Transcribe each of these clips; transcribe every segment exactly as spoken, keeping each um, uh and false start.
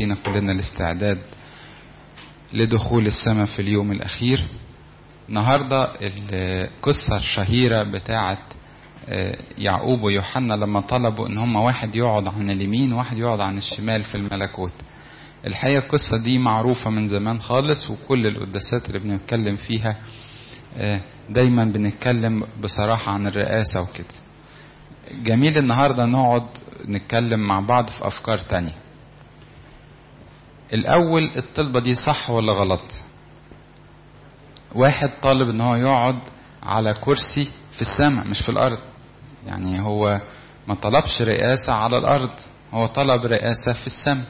يدينا كلنا الاستعداد لدخول السماء في اليوم الأخير. النهاردة القصة الشهيرة بتاعة يعقوب ويوحنا لما طلبوا ان هم واحد يقعد عن اليمين وواحد يقعد عن الشمال في الملكوت. الحقيقة القصة دي معروفة من زمان خالص، وكل القداسات اللي بنتكلم فيها دايما بنتكلم بصراحة عن الرئاسة وكده. جميل النهاردة نقعد نتكلم مع بعض في أفكار تانية. الأول، الطلبة دي صح ولا غلط؟ واحد طالب ان هو يقعد على كرسي في السماء مش في الأرض، يعني هو ما طلبش رئاسة على الأرض، هو طلب رئاسة في السماء.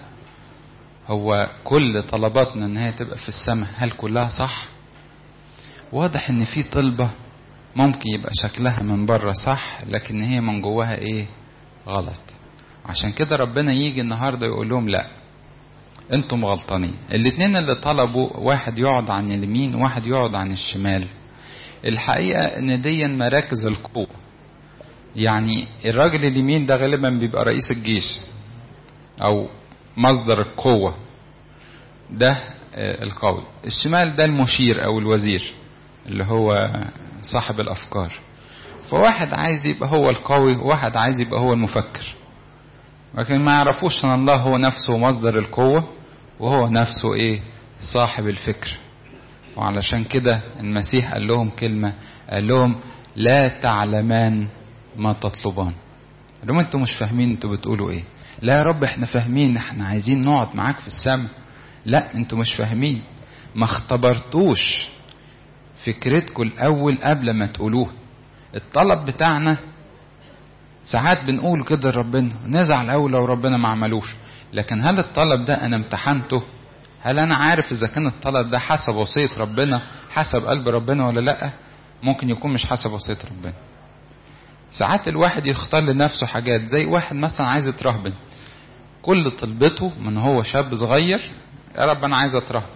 هو كل طلباتنا ان هي تبقى في السماء، هل كلها صح؟ واضح ان في طلبة ممكن يبقى شكلها من بره صح، لكن هي من جواها ايه؟ غلط. عشان كده ربنا يجي النهاردة يقول لهم لا، انتم غلطانين. الاتنين اللي طلبوا واحد يقعد عن اليمين وواحد يقعد عن الشمال، الحقيقة ان دي مراكز القوة. يعني الراجل اليمين ده غالبا بيبقى رئيس الجيش او مصدر القوة، ده القوي. الشمال ده المشير او الوزير اللي هو صاحب الافكار. فواحد عايز يبقى هو القوي وواحد عايز يبقى هو المفكر، لكن ما يعرفوش ان الله هو نفسه مصدر القوة وهو نفسه ايه؟ صاحب الفكر. وعلشان كده المسيح قال لهم كلمة، قال لهم لا تعلمان ما تطلبان. قال لهم انتوا مش فاهمين انتوا بتقولوا ايه. لا يا رب احنا فاهمين، احنا عايزين نقعد معاك في السماء. لا انتوا مش فاهمين، ما اختبرتوش فكرتكم الاول قبل ما تقولوه. الطلب بتاعنا ساعات بنقول كده لربنا، نزعل اول لو ربنا ما عملوش، لكن هل الطلب ده انا امتحنته؟ هل انا عارف اذا كان الطلب ده حسب وصية ربنا، حسب قلب ربنا ولا لا؟ ممكن يكون مش حسب وصية ربنا. ساعات الواحد يختار لنفسه حاجات، زي واحد مثلا عايز يترهبن، كل طلبته من هو شاب صغير يا رب انا عايز اترهبن،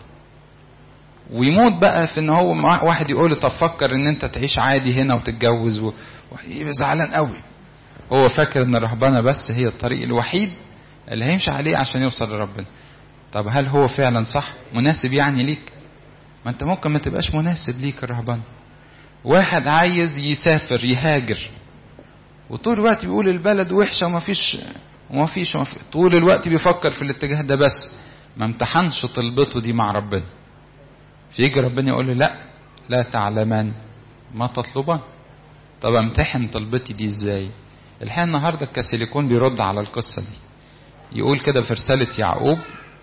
ويموت بقى في ان هو واحد يقول طب فكر ان انت تعيش عادي هنا وتتجوز، ويبقى زعلان قوي. هو فاكر ان الرهبنة بس هي الطريق الوحيد اللي هيمشي عليه عشان يوصل لربنا. طب هل هو فعلا صح مناسب يعني ليك؟ ما انت ممكن ما تبقاش مناسب ليك الرهبنة. واحد عايز يسافر يهاجر، وطول الوقت بيقول البلد وحشة وما فيش وما فيش طول الوقت بيفكر في الاتجاه ده، بس ما امتحنش طلبته دي مع ربنا. فيجي ربنا يقول له لا لا تعلمان ما تطلبان. طب امتحن طلبتي دي ازاي؟ الحين النهاردة الكاثوليكون بيرد على القصة دي، يقول كده في رسالة يعقوب،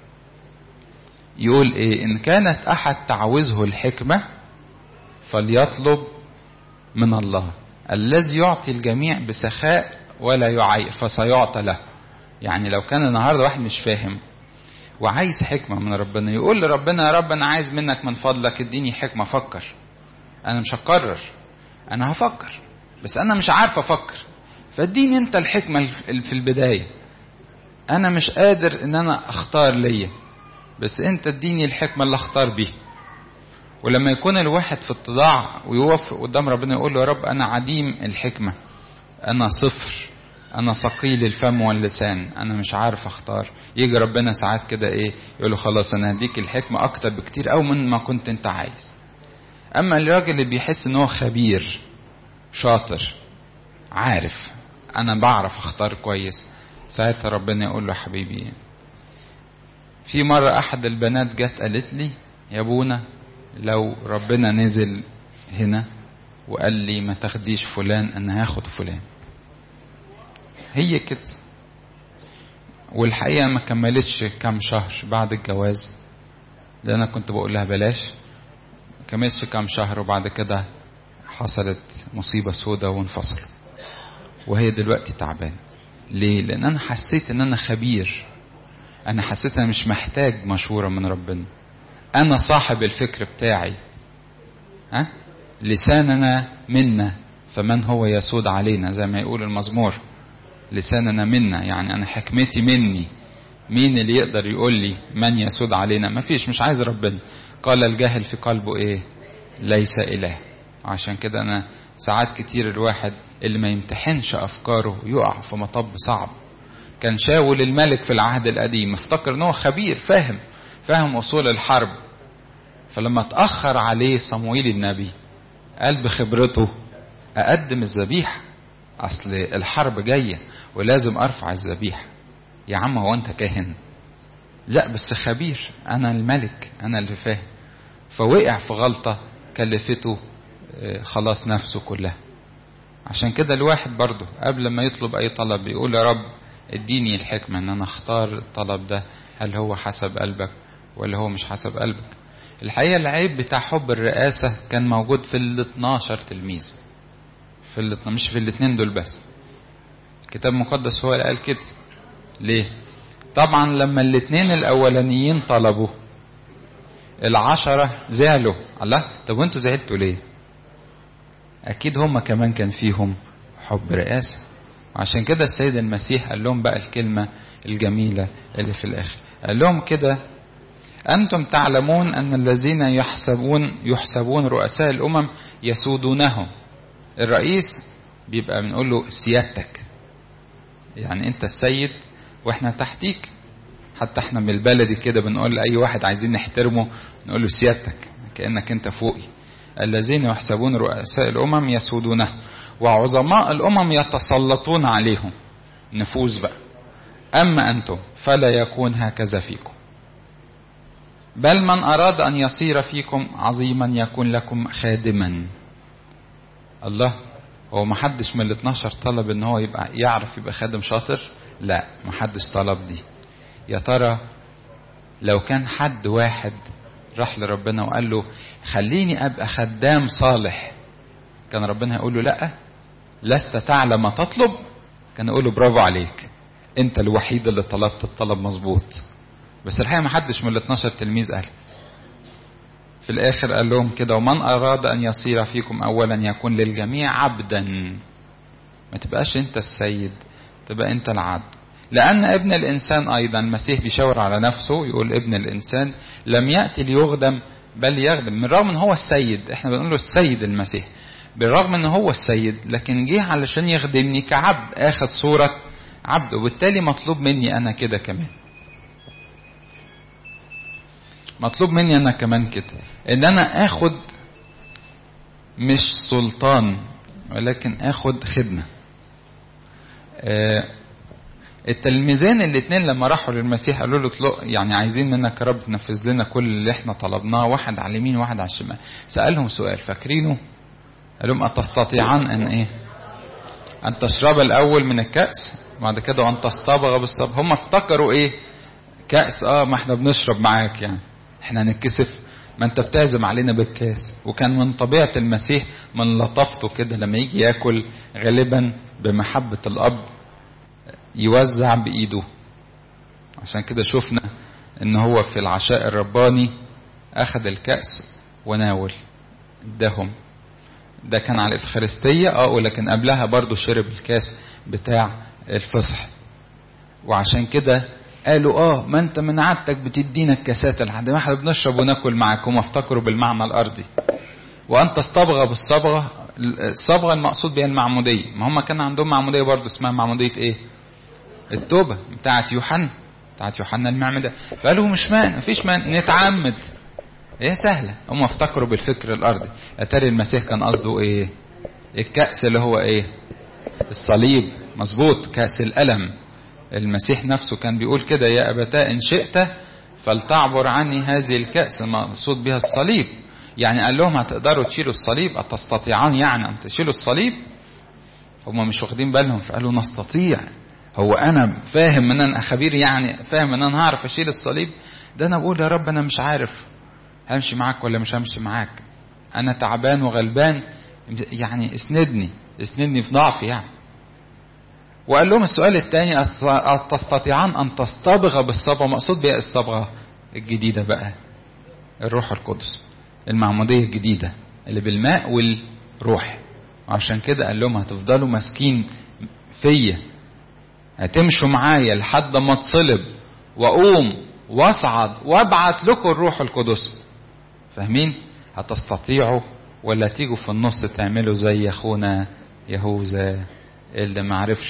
يقول ايه؟ ان كانت احد تعوزه الحكمة فليطلب من الله الذي يعطي الجميع بسخاء ولا يعيب فسيعطى له. يعني لو كان النهاردة واحد مش فاهم وعايز حكمة من ربنا، يقول لربنا يا رب انا عايز منك من فضلك اديني حكمة افكر. انا مش هقرر، انا هفكر بس انا مش عارف افكر، فاديني انت الحكمة في البداية. انا مش قادر ان انا اختار ليا، بس انت اديني الحكمة اللي اختار بيها. ولما يكون الواحد في اتضاع ويوقف قدام ربنا يقول له يا رب انا عديم الحكمة، انا صفر، انا ثقيل الفم واللسان، انا مش عارف اختار، يجي ربنا ساعات كده ايه؟ يقول له خلاص انا هديك الحكمة اكتر بكتير او من ما كنت انت عايز. اما الراجل اللي بيحس ان هو خبير شاطر عارف انا بعرف اختار كويس، ساعتها ربنا يقول له حبيبي. في مرة احد البنات جت قالت لي يا ابونا لو ربنا نزل هنا وقال لي ما تاخديش فلان انا هاخد فلان. هي كده. والحقيقة ما كملتش كام شهر بعد الجواز، لأن أنا كنت بقول لها بلاش، ما كملتش كام شهر وبعد كده حصلت مصيبة سودة وانفصل، وهي دلوقتي تعبان. ليه؟ لأن أنا حسيت إن أنا خبير، أنا حسيت أنا مش محتاج مشورة من ربنا، أنا صاحب الفكر بتاعي. ها؟ لساننا منا فمن هو يسود علينا، زي ما يقول المزمور، لساننا منا، يعني أنا حكمتي مني. مين اللي يقدر يقول لي من يسود علينا؟ ما فيش، مش عايز ربنا. قال الجاهل في قلبه ايه؟ ليس إله. عشان كده أنا ساعات كتير الواحد اللي ما يمتحنش أفكاره يقع في مطب صعب. كان شاول الملك في العهد القديم، افتكر ان هو خبير فاهم فاهم اصول الحرب. فلما اتأخر عليه صموئيل النبي قال بخبرته اقدم الذبيحة، اصل الحرب جاية ولازم ارفع الذبيحة. يا عم هو انت كاهن؟ لا بس خبير، انا الملك انا اللي فاهم. فوقع في غلطة كلفته خلاص نفسه كلها. عشان كده الواحد برضه قبل ما يطلب اي طلب يقول يا رب اديني الحكمة ان انا اختار الطلب ده، هل هو حسب قلبك ولا هو مش حسب قلبك. الحقيقة العيب بتاع حب الرئاسة كان موجود في ال اتناشر تلميذ، في ال مش في الاثنين دول بس. الكتاب المقدس هو اللي قال كده. ليه؟ طبعا لما الاثنين الاولانيين طلبوا العشرة زعلوا. الله، طب وانتوا زعلتوا ليه؟ اكيد هم كمان كان فيهم حب رئاسة. وعشان كده السيد المسيح قال لهم بقى الكلمة الجميلة اللي في الاخر، قال لهم كده: انتم تعلمون ان الذين يحسبون يحسبون رؤساء الامم يسودونهم. الرئيس بيبقى بنقول له سيادتك، يعني انت السيد واحنا تحتيك. حتى احنا من البلدي كده بنقول لاي واحد عايزين نحترمه نقول له سيادتك، كأنك انت فوقي. الذين يحسبون رؤساء الامم يسودونه وعظماء الامم يتسلطون عليهم. نفوذ بقى. اما انتم فلا يكون هكذا فيكم، بل من اراد ان يصير فيكم عظيما يكون لكم خادما. الله، هو ما حدش من الاثناشر طلب ان هو يبقى يعرف يبقى خادم شاطر؟ لا، ما حدش طلب دي. يا ترى لو كان حد واحد راح لربنا وقال له خليني ابقى خدام صالح، كان ربنا هيقول له لا، لست تعلم ما تطلب؟ كان يقول له برافو عليك، انت الوحيد اللي طلبت الطلب مظبوط. بس الحقيقة ما حدش من الاثناشر تلميذ قال. في الاخر قال لهم كده: ومن اراد ان يصير فيكم اولا يكون للجميع عبدا. ما تبقاش انت السيد، تبقى انت العبد. لان ابن الانسان ايضا، المسيح بيشاور على نفسه يقول ابن الانسان لم يأتي ليخدم بل يخدم. من رغم ان هو السيد، احنا بنقول له السيد المسيح، بالرغم ان هو السيد لكن جه علشان يخدمني كعبد، اخذ صورة عبد. وبالتالي مطلوب مني انا كده كمان، مطلوب مني انا كمان كده ان انا اخد مش سلطان ولكن اخد خدمة. آه التلميذين الاثنين لما راحوا للمسيح قالوا له اطلق يعني عايزين منك يا رب تنفذ لنا كل اللي احنا طلبناه، واحد على اليمين وواحد على الشمال. سألهم سؤال فاكرينه؟ قال لهم أتستطيعان ان ايه؟ ان تشرب الاول من الكأس بعد كده وان تصطبغ بالصبغ. هم افتكروا ايه؟ كأس، اه ما احنا بنشرب معاك، يعني احنا هنتكسف؟ ما انت بتعزم علينا بالكاس. وكان من طبيعة المسيح من لطفته كده لما يجي ياكل غالبا بمحبة الاب يوزع بايده. عشان كده شفنا ان هو في العشاء الرباني اخذ الكأس وناول اداهم. ده كان على الافخارستية اه ولكن قبلها برضو شرب الكاس بتاع الفصح. وعشان كده قالوا اه ما انت من عادتك بتدينا الكاسات لحد ما احنا بنشرب وناكل معاك. هم افتكروا بالمعنى الارضي. وان تصطبغ بالصبغه، الصبغه المقصود بها المعموديه. ما هم كان عندهم معموديه برضو اسمها معموديه ايه؟ التوبه بتاعت يوحنا، بتاعت يوحنا المعمدان. فقالوا مش مانع، مفيش مانع نتعمد، ايه سهله. هم افتكروا بالفكر الارضي. اتاري المسيح كان قصده ايه؟ الكأس اللي هو ايه؟ الصليب. مظبوط، كأس الألم. المسيح نفسه كان بيقول كده: يا أبتاه إن شئت فلتعبر عني هذه الكأس، مقصود بها الصليب. يعني قال لهم هتقدروا تشيلوا الصليب؟ أتستطيعان يعني أن تشيلوا الصليب؟ هم مش واخدين بالهم فقالوا نستطيع. هو أنا فاهم ان أنا خبير، يعني فاهم ان أنا هعرف أشيل الصليب؟ ده أنا بقول يا رب أنا مش عارف همشي معاك ولا مش همشي معاك، أنا تعبان وغلبان، يعني اسندني اسندني في ضعفي يعني. وقال لهم السؤال الثاني: تستطيعان ان تصطبغ بالصبغه؟ مقصود بها الصبغه الجديده بقى، الروح القدس، المعموديه الجديده اللي بالماء والروح. وعشان كده قال لهم هتفضلوا ماسكين فيا، هتمشوا معايا لحد ما اتصلب واقوم واصعد وابعت لكم الروح القدس. فاهمين؟ هتستطيعوا ولا تيجوا في النص تعملوا زي اخونا يهوذا اللي ما عرفش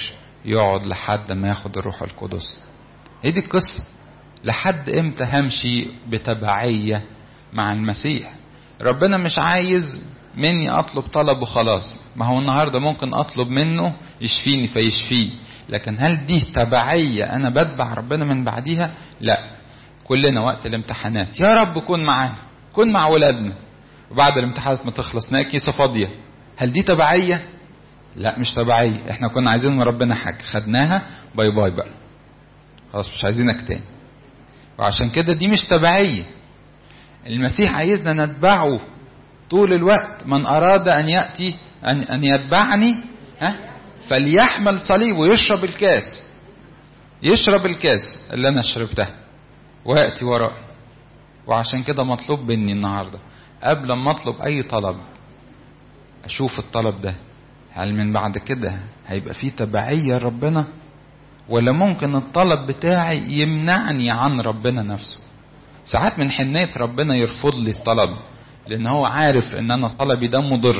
يقعد لحد ما ياخد الروح القدس. هي دي القصة. لحد امتى همشي بتبعية مع المسيح؟ ربنا مش عايز مني اطلب طلب وخلاص. ما هو النهاردة ممكن اطلب منه يشفيني فيشفيه، لكن هل دي تبعية انا بتبع ربنا من بعديها؟ لا. كلنا وقت الامتحانات يا رب كن معانا، كن مع ولادنا، وبعد الامتحانات ما تخلص نلاقي كيسة فاضية. هل دي تبعية؟ لا مش تبعية. احنا كنا عايزين من ربنا حاجة خدناها، باي باي بقى خلاص مش عايزينك تاني. وعشان كده دي مش تبعية. المسيح عايزنا نتبعه طول الوقت. من أراد أن يأتي أن, أن يتبعني ها فليحمل صليب ويشرب الكاس، يشرب الكاس اللي أنا شربتها ويأتي ورائي. وعشان كده مطلوب مني النهاردة قبل ما أطلب أي طلب أشوف الطلب ده هل من بعد كده هيبقى فيه تبعية ربنا، ولا ممكن الطلب بتاعي يمنعني عن ربنا نفسه. ساعات من حنية ربنا يرفض لي الطلب لأن هو عارف ان انا طلبي ده مضر.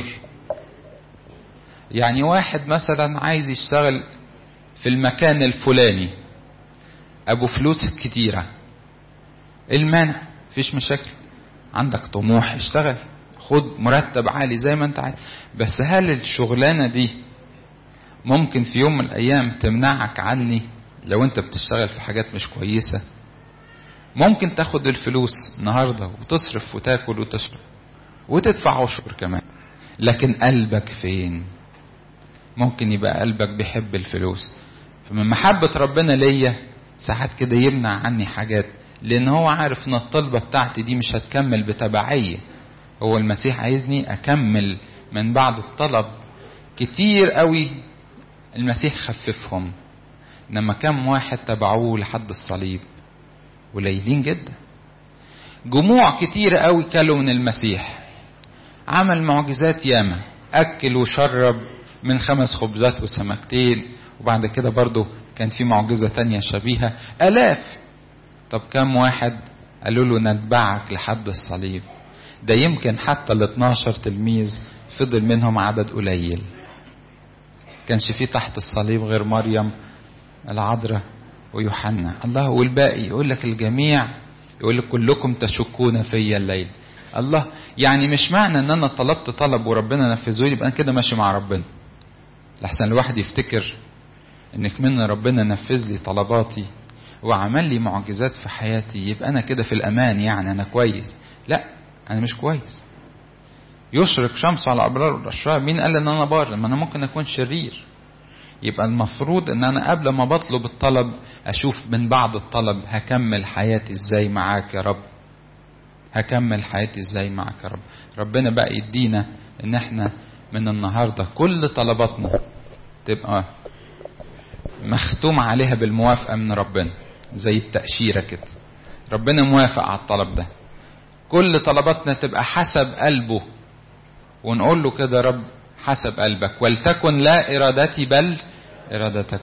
يعني واحد مثلا عايز يشتغل في المكان الفلاني، ابو فلوس كتيرة، المانع فيش مشاكل، عندك طموح اشتغل، خد مرتب عالي زي ما انت عايز. بس هل الشغلانة دي ممكن في يوم من الايام تمنعك عني لو انت بتشتغل في حاجات مش كويسة؟ ممكن تاخد الفلوس النهاردة وتصرف وتاكل وتشرب وتدفع عشر كمان، لكن قلبك فين؟ ممكن يبقى قلبك بيحب الفلوس. فمن محبة ربنا ليا ساعات كده يمنع عني حاجات، لان هو عارف ان الطلبة بتاعتي دي مش هتكمل بتبعية. هو المسيح عايزني اكمل من بعد الطلب. كتير قوي المسيح خففهم، انما كم واحد تبعوه لحد الصليب؟ قليلين جدا. جموع كتير قوي كلوا من المسيح، عمل معجزات ياما، اكل وشرب من خمس خبزات وسمكتين، وبعد كده برضو كان في معجزة تانية شبيهة، الاف. طب كم واحد قالوا له نتبعك لحد الصليب؟ ده يمكن حتى ال اتناشر تلميذ فضل منهم عدد قليل. كانش فيه تحت الصليب غير مريم العذراء ويوحنا. الله، والباقي يقول لك الجميع، يقول لك كلكم تشكون في الليل. الله، يعني مش معنى ان انا طلبت طلب وربنا نفذه لي يبقى انا كده ماشي مع ربنا. لحسن الواحد يفتكر انك من ربنا نفذ لي طلباتي وعمل لي معجزات في حياتي يبقى انا كده في الامان، يعني انا كويس. لا، انا مش كويس. يشرق شمس على ابرار والاشرار. مين قال ان انا بار؟ ما انا ممكن اكون شرير. يبقى المفروض ان انا قبل ما بطلب الطلب اشوف من بعد الطلب هكمل حياتي ازاي معاك يا رب، هكمل حياتي ازاي معاك يا رب. ربنا بقى يدينا ان احنا من النهاردة كل طلباتنا تبقى مختوم عليها بالموافقة من ربنا، زي التأشيرة كده. ربنا موافق على الطلب ده. كل طلباتنا تبقى حسب قلبه، ونقول له كده رب حسب قلبك، ولتكن لا إرادتي بل إرادتك.